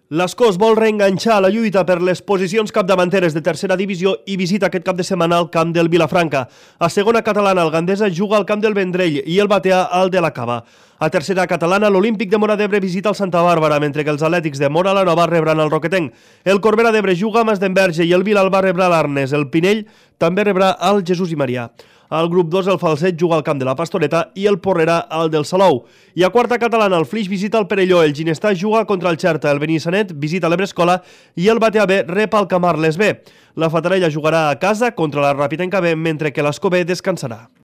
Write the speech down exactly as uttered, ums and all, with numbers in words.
L'Escós vol reenganxar la lluita per les posicions capdavanteres de tercera divisió i visita aquest cap de setmana al camp del Vilafranca. A segona catalana, el Gandesa juga al camp del Vendrell i el Batea al de la Cava. A tercera catalana, l'Olímpic de Móra d'Ebre visita el Santa Bàrbara, mentre que els Atlètics de Móra la Nova rebran el Roquetenc. El Corbera d'Ebre juga a Masdenverge i el Vilalba rebrà l'Arnes. El Pinell també rebrà el Jesús i Marià. Al grup dos, el Falset juga al camp de la Pastoreta i el Porrera al del Salou. I a quarta catalana, el Flix visita el Perelló, el Ginestà juga contra el Xerta, el Benissanet visita l'Ebrescola i el Batea B rep el Camarles B. La Fatarella jugarà a casa contra la Ràpita en Cabé, mentre que l'Escó B descansarà.